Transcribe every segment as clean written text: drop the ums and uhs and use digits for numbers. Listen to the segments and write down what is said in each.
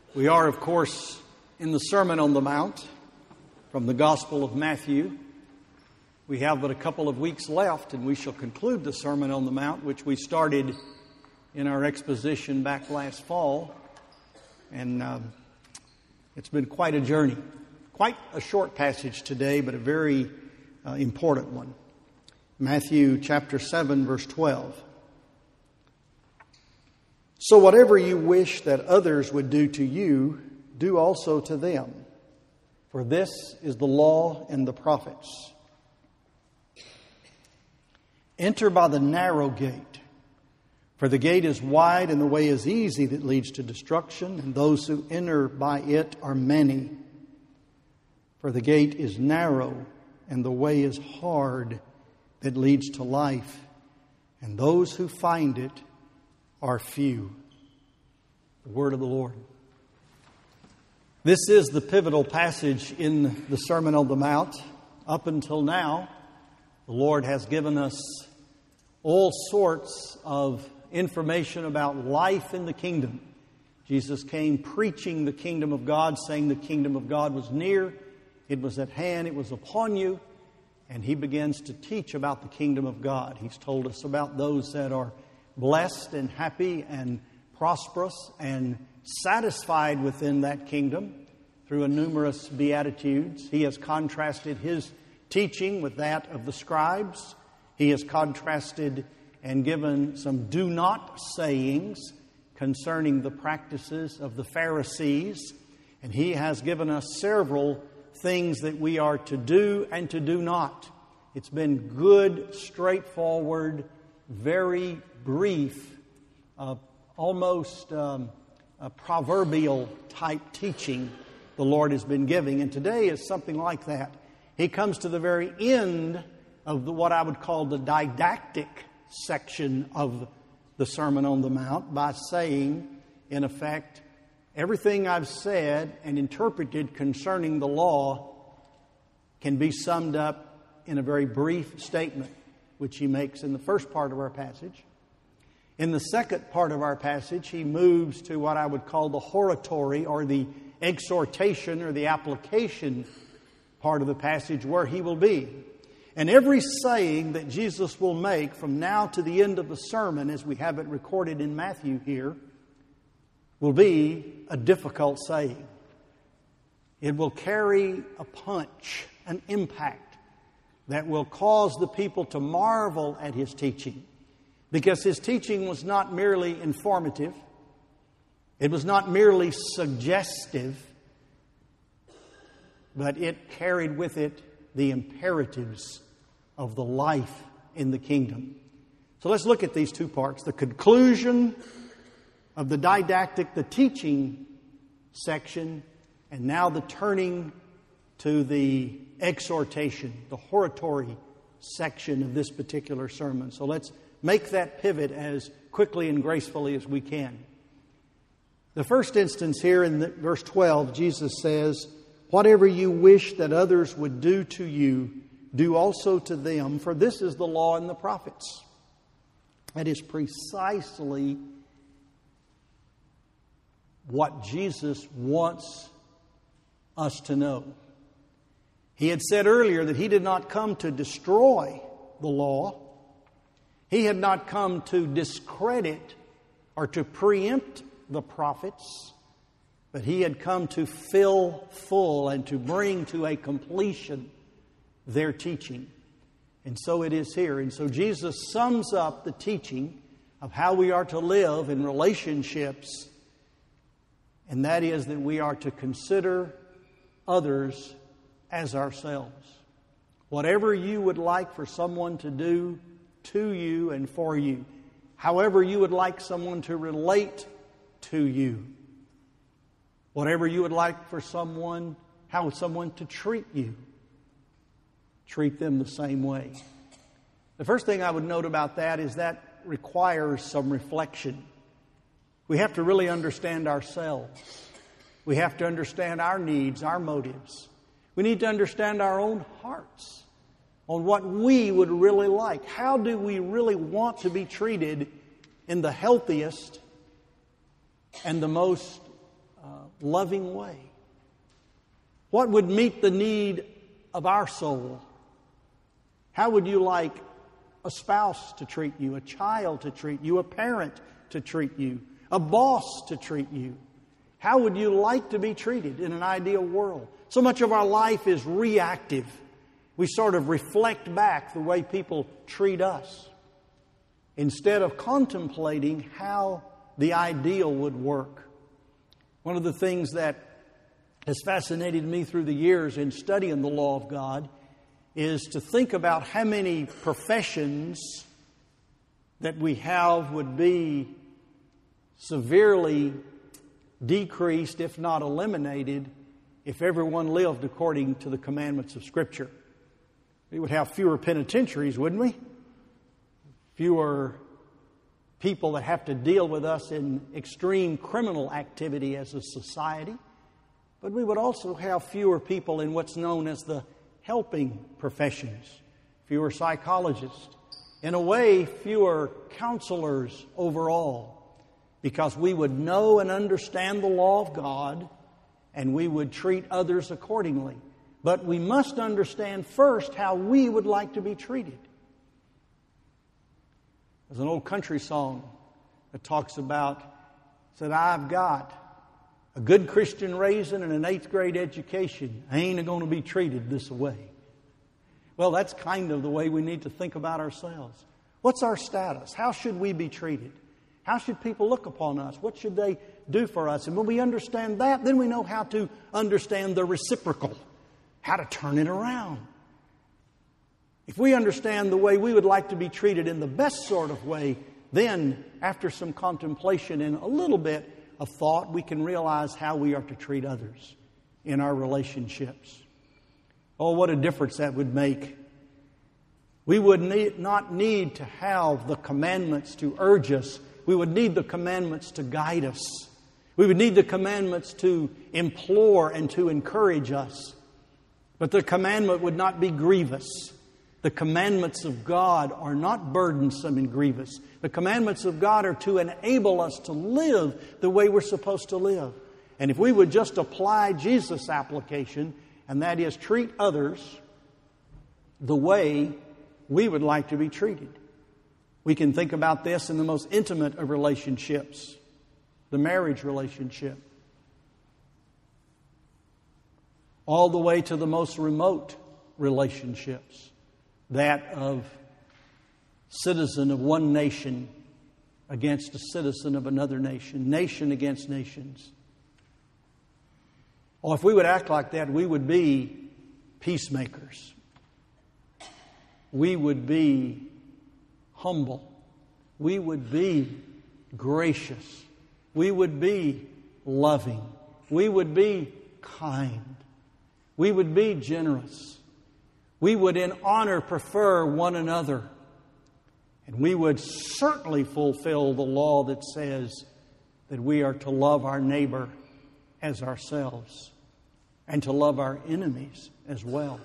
We are, of course, in the Sermon on the Mount from the Gospel of Matthew. We have but a couple of weeks left, and we shall conclude the Sermon on the Mount, which we started in our exposition back last fall. And it's been quite a journey. Quite a short passage today, but a very important one. Matthew chapter 7, verse 12. So whatever you wish that others would do to you, do also to them. For this is the law and the prophets. Enter by the narrow gate, for the gate is wide and the way is easy that leads to destruction, and those who enter by it are many. For the gate is narrow and the way is hard that leads to life, and those who find it are few. The word of the Lord. This is the pivotal passage in the Sermon on the Mount. Up until now, the Lord has given us all sorts of information about life in the kingdom. Jesus came preaching the kingdom of God, saying the kingdom of God was near, it was at hand, it was upon you. And He begins to teach about the kingdom of God. He's told us about those that are blessed and happy and prosperous and satisfied within that kingdom through a numerous beatitudes. He has contrasted His teaching with that of the scribes. He has contrasted and given some do not sayings concerning the practices of the Pharisees. And He has given us several things that we are to do and to do not. It's been good, straightforward, very brief, almost a proverbial type teaching the Lord has been giving. And today is something like that. He comes to the very end of what I would call the didactic section of the Sermon on the Mount by saying, in effect, everything I've said and interpreted concerning the law can be summed up in a very brief statement, which He makes in the first part of our passage. In the second part of our passage, He moves to what I would call the hortatory or the exhortation or the application part of the passage where He will be. And every saying that Jesus will make from now to the end of the sermon, as we have it recorded in Matthew here, will be a difficult saying. It will carry a punch, an impact that will cause the people to marvel at His teaching. Because His teaching was not merely informative. It was not merely suggestive. But it carried with it the imperatives of the life in the kingdom. So let's look at these two parts. The conclusion of the didactic, the teaching section, and now the turning to the exhortation, the hortatory section of this particular sermon. So let's make that pivot as quickly and gracefully as we can. The first instance here in verse 12, Jesus says, whatever you wish that others would do to you, do also to them, for this is the law and the prophets. That is precisely what Jesus wants us to know. He had said earlier that He did not come to destroy the law. He had not come to discredit or to preempt the prophets, but He had come to fill full and to bring to a completion their teaching. And so it is here. And so Jesus sums up the teaching of how we are to live in relationships, and that is that we are to consider others as ourselves. Whatever you would like for someone to do to you and for you, however you would like someone to relate to you, whatever you would like for someone, how someone to treat you, treat them the same way. The first thing I would note about that is that requires some reflection. We have to really understand ourselves. We have to understand our needs, our motives. We need to understand our own hearts on what we would really like. How do we really want to be treated in the healthiest and the most loving way? What would meet the need of our soul? How would you like a spouse to treat you, a child to treat you, a parent to treat you, a boss to treat you? How would you like to be treated in an ideal world? So much of our life is reactive. We sort of reflect back the way people treat us instead of contemplating how the ideal would work. One of the things that has fascinated me through the years in studying the law of God is to think about how many professions that we have would be severely decreased, if not eliminated, if everyone lived according to the commandments of Scripture. We would have fewer penitentiaries, wouldn't we? Fewer people that have to deal with us in extreme criminal activity as a society. But we would also have fewer people in what's known as the helping professions, fewer psychologists, in a way, fewer counselors overall, because we would know and understand the law of God and we would treat others accordingly. But we must understand first how we would like to be treated. There's an old country song that talks about, said, I've got a good Christian raising and an 8th grade education. I ain't going to be treated this way. Well, that's kind of the way we need to think about ourselves. What's our status? How should we be treated? How should people look upon us? What should they do for us? And when we understand that, then we know how to understand the reciprocal, how to turn it around. If we understand the way we would like to be treated in the best sort of way, then after some contemplation and a little bit of thought, we can realize how we are to treat others in our relationships. Oh, what a difference that would make. We would not need to have the commandments to urge us. We would need the commandments to guide us. We would need the commandments to implore and to encourage us. But the commandment would not be grievous. The commandments of God are not burdensome and grievous. The commandments of God are to enable us to live the way we're supposed to live. And if we would just apply Jesus' application, and that is treat others the way we would like to be treated. We can think about this in the most intimate of relationships, the marriage relationship, all the way to the most remote relationships, that of citizen of one nation against a citizen of another nation, nation against nations. Oh, if we would act like that, we would be peacemakers. We would be humble. We would be gracious. We would be loving. We would be kind. We would be generous. We would in honor prefer one another. And we would certainly fulfill the law that says that we are to love our neighbor as ourselves and to love our enemies as well.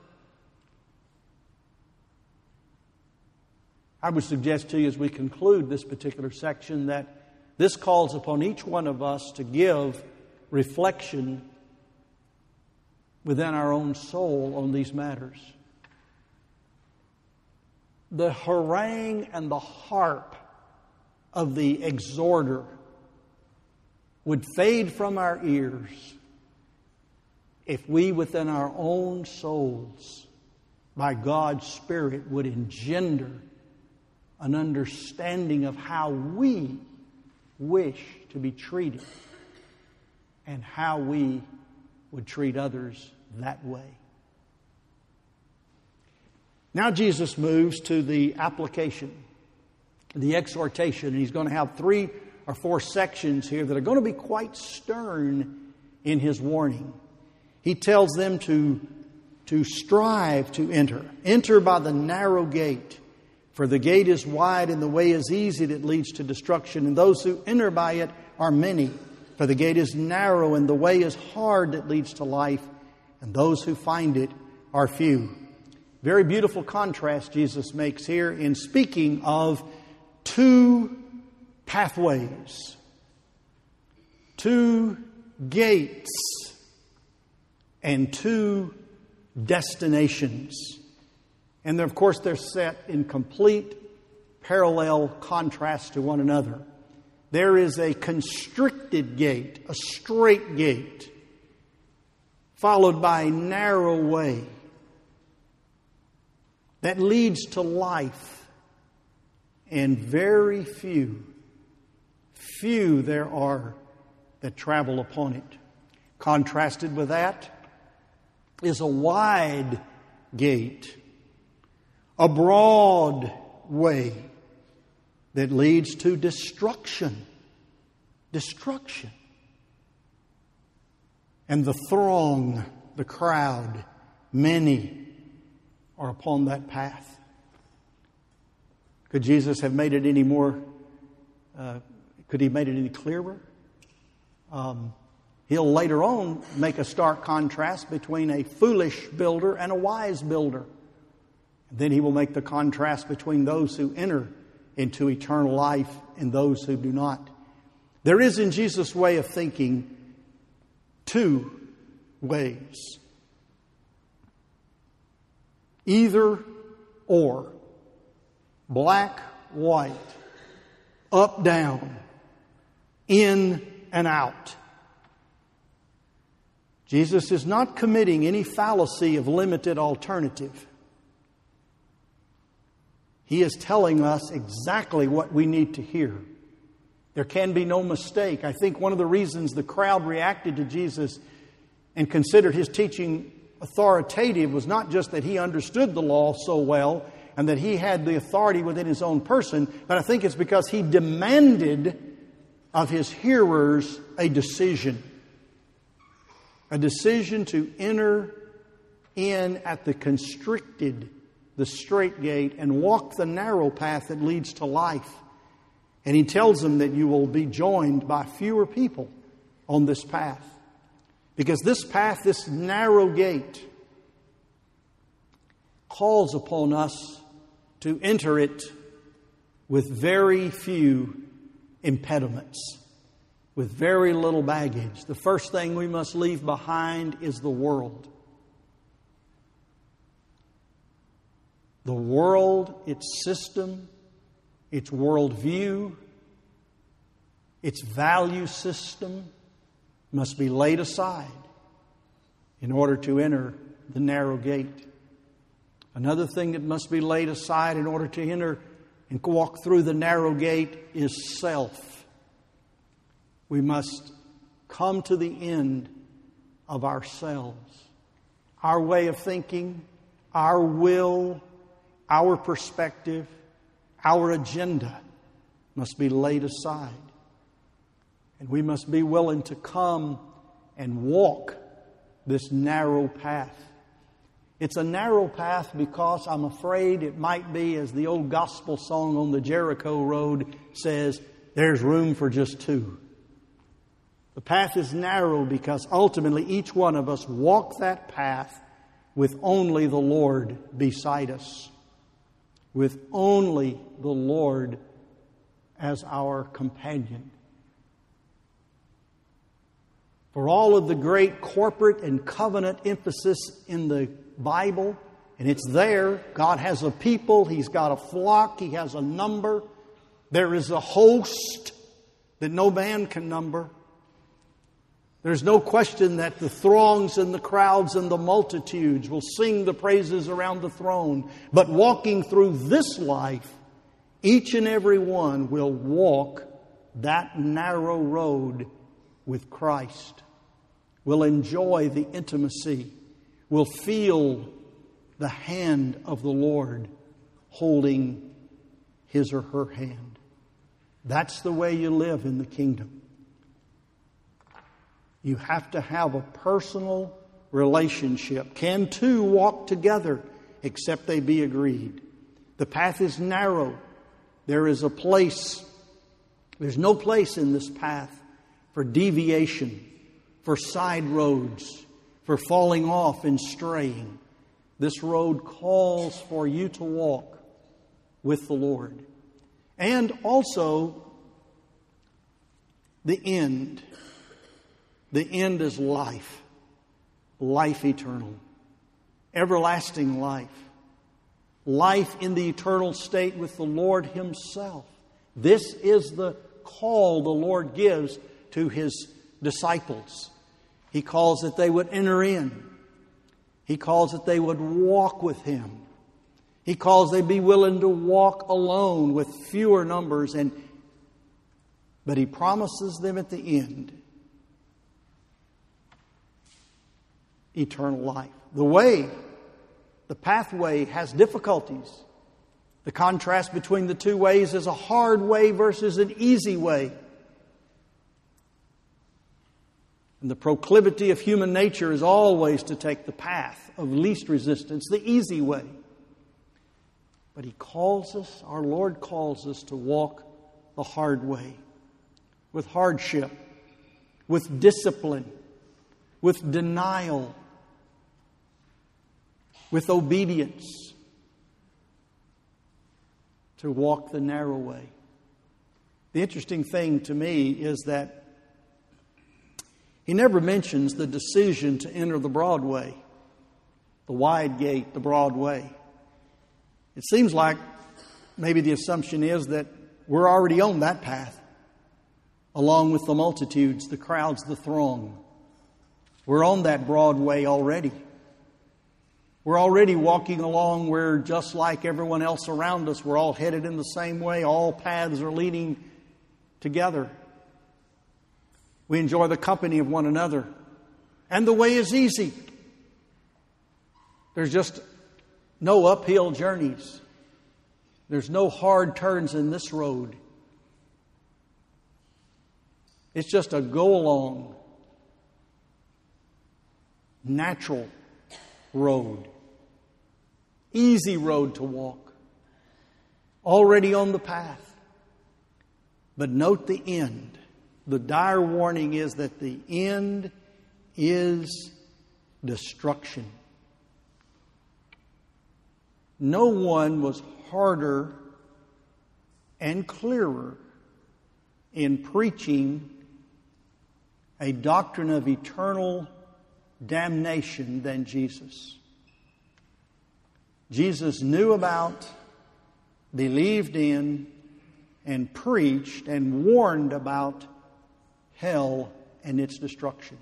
I would suggest to you as we conclude this particular section that this calls upon each one of us to give reflection within our own soul on these matters. The harangue and the harp of the exhorter would fade from our ears if we within our own souls, by God's Spirit, would engender an understanding of how we wish to be treated and how we would treat others that way. Now Jesus moves to the application, the exhortation, and he's going to have 3 or 4 sections here that are going to be quite stern in his warning. He tells them to strive to enter. Enter by the narrow gate, for the gate is wide and the way is easy that leads to destruction, and those who enter by it are many. For the gate is narrow and the way is hard that leads to life, and those who find it are few. Very beautiful contrast Jesus makes here in speaking of 2 pathways, 2 gates and 2 destinations. And of course, they're set in complete parallel contrast to one another. There is a constricted gate, a straight gate, followed by a narrow way that leads to life. And very few there are that travel upon it. Contrasted with that is a wide gate, a broad way that leads to destruction. Destruction. And the throng, the crowd, many are upon that path. Could Jesus have made it any more, could he have made it any clearer? He'll later on make a stark contrast between a foolish builder and a wise builder. Then he will make the contrast between those who enter into eternal life and those who do not. There is in Jesus' way of thinking 2 ways. Either or. Black, white. Up, down. In and out. Jesus is not committing any fallacy of limited alternative. He is telling us exactly what we need to hear. There can be no mistake. I think one of the reasons the crowd reacted to Jesus and considered his teaching authoritative was not just that he understood the law so well and that he had the authority within his own person, but I think it's because he demanded of his hearers a decision. A decision to enter in at the constricted, the straight gate, and walk the narrow path that leads to life. And he tells them that you will be joined by fewer people on this path. Because this path, this narrow gate, calls upon us to enter it with very few impediments, with very little baggage. The first thing we must leave behind is the world. The world, its system, its worldview, its value system must be laid aside in order to enter the narrow gate. Another thing that must be laid aside in order to enter and walk through the narrow gate is self. We must come to the end of ourselves. Our way of thinking, our will, our perspective, our agenda must be laid aside. And we must be willing to come and walk this narrow path. It's a narrow path because I'm afraid it might be, as the old gospel song on the Jericho Road says, there's room for just 2. The path is narrow because ultimately each one of us walk that path with only the Lord beside us. With only the Lord as our companion. For all of the great corporate and covenant emphasis in the Bible, and it's there, God has a people, He's got a flock, He has a number. There is a host that no man can number. There's no question that the throngs and the crowds and the multitudes will sing the praises around the throne. But walking through this life, each and every one will walk that narrow road with Christ. Will enjoy the intimacy. Will feel the hand of the Lord holding his or her hand. That's the way you live in the kingdom. You have to have a personal relationship. Can 2 walk together except they be agreed? The path is narrow. There is a place. There's no place in this path for deviation, for side roads, for falling off and straying. This road calls for you to walk with the Lord. And also the end. The end is life. Life eternal. Everlasting life. Life in the eternal state with the Lord Himself. This is the call the Lord gives to His disciples. He calls that they would enter in. He calls that they would walk with Him. He calls they be willing to walk alone with fewer numbers. But He promises them at the end eternal life. The pathway has difficulties. The contrast between the two ways is a hard way versus an easy way. And the proclivity of human nature is always to take the path of least resistance, the easy way. But He calls us, our Lord calls us to walk the hard way, with hardship, with discipline, with denial, with obedience, to walk the narrow way. The interesting thing to me is that He never mentions the decision to enter the broad way, the wide gate, the broad way. It seems like maybe the assumption is that we're already on that path, along with the multitudes, the crowds, the throng. We're on that broad way already. We're already walking along where, just like everyone else around us, we're all headed in the same way. All paths are leading together. We enjoy the company of one another. And the way is easy. There's just no uphill journeys. There's no hard turns in this road. It's just a go-along, natural road. Easy road to walk. Already on the path. But note the end. The dire warning is that the end is destruction. No one was harder and clearer in preaching a doctrine of eternal damnation than Jesus. Jesus knew about, believed in, and preached and warned about hell and its destruction.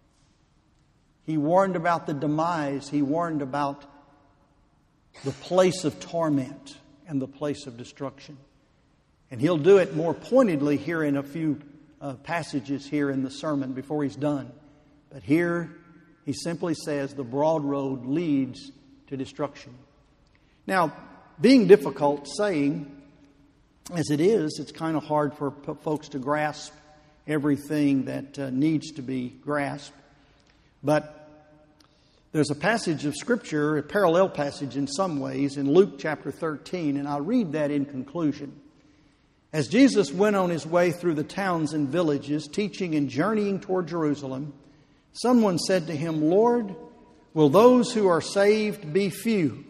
He warned about the demise. He warned about the place of torment and the place of destruction. And He'll do it more pointedly here in a few passages here in the sermon before He's done. But here He simply says the broad road leads to destruction. Now, being difficult saying as it is, it's kind of hard for folks to grasp everything that needs to be grasped. But there's a passage of Scripture, a parallel passage in some ways, in Luke chapter 13, and I'll read that in conclusion. As Jesus went on His way through the towns and villages, teaching and journeying toward Jerusalem, someone said to Him, "Lord, will those who are saved be few?"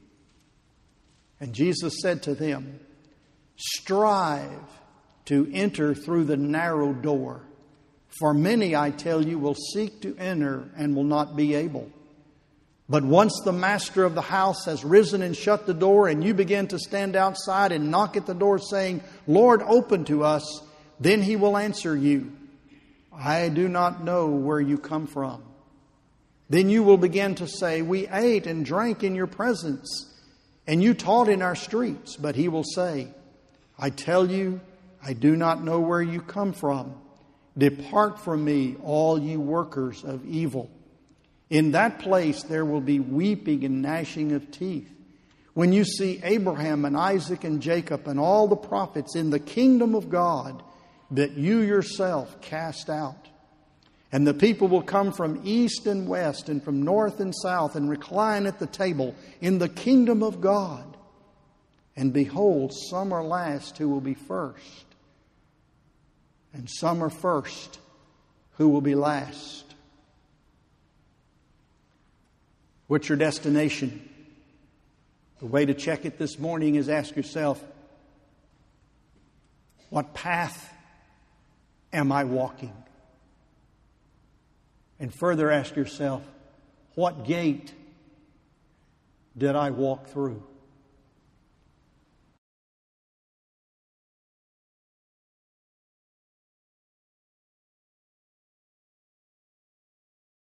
And Jesus said to them, "Strive to enter through the narrow door. For many, I tell you, will seek to enter and will not be able. But once the master of the house has risen and shut the door, and you begin to stand outside and knock at the door, saying, 'Lord, open to us,' then He will answer you, 'I do not know where you come from.' Then you will begin to say, 'We ate and drank in your presence, and you taught in our streets.' But He will say, 'I tell you, I do not know where you come from. Depart from me, all you workers of evil.' In that place there will be weeping and gnashing of teeth, when you see Abraham and Isaac and Jacob and all the prophets in the kingdom of God, that you yourself cast out. And the people will come from east and west and from north and south and recline at the table in the kingdom of God. And behold, some are last who will be first, and some are first who will be last." What's your destination? The way to check it this morning is ask yourself, what path am I walking? And further ask yourself, what gate did I walk through?